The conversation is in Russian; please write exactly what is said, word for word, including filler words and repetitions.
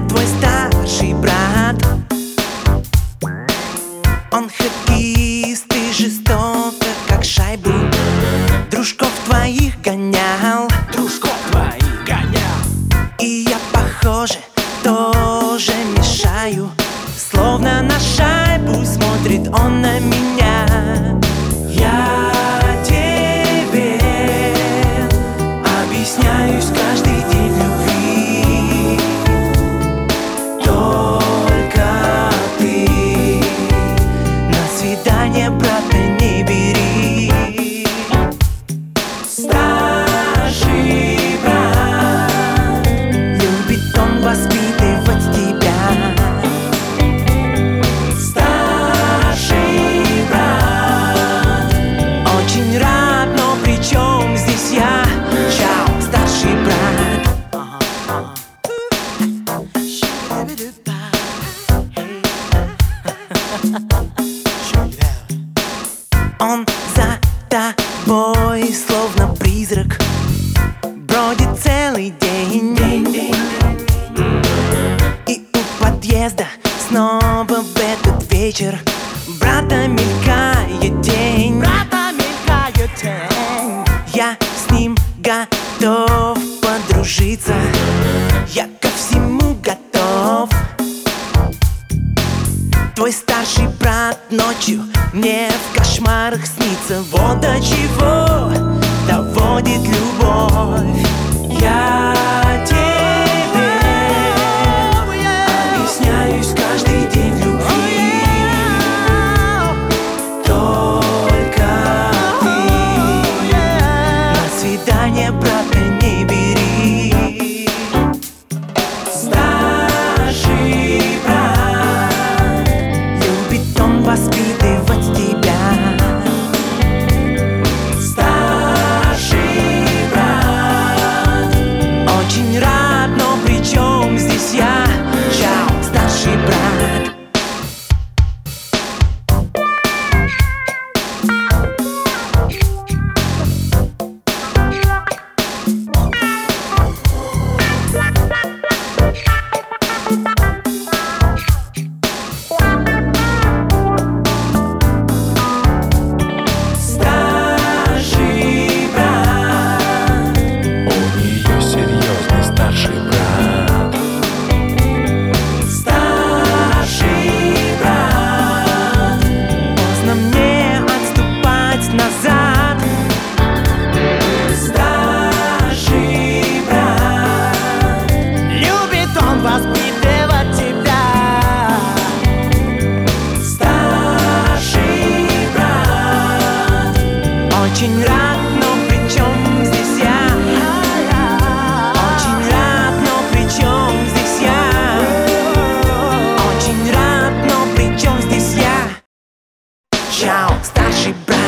твой старший брат. Он хоккеист и жестоко, как шайбу, дружков твоих гонял. Дружков твоих гонял. И я, похоже, тоже мешаю. Словно на шайбу смотрит он на меня. Я тебе объясняюсь каждый день в любви. Только ты на свидание, брата, не бери. Старший брат, любит он воспитывать тебя. Старший брат, очень рад, но при чем здесь я? Чао, старший брат. Он за тобой, словно призрак, бродит целый день. И у подъезда снова в этот вечер брата мелькает тень. Брата мелькает тень. Я с ним готов подружиться, я ко всему готов. Твой старший брат ночью мне в кошмарах снится. Вот до чего доводит любовь. Я тебе объясняюсь каждый день в любви. Только ты на свидание, брата, не бери. Старший брат, любит он воспитывать тебя. Старший брат, очень рад, но при чем здесь я? Чао, старший брат. Назад. Старший брат, Любит он воспитывать тебя. старший брат, очень рад, но при чем здесь я? Очень рад, но при чем здесь я? Очень рад, но при чем здесь я? Чао, старший брат.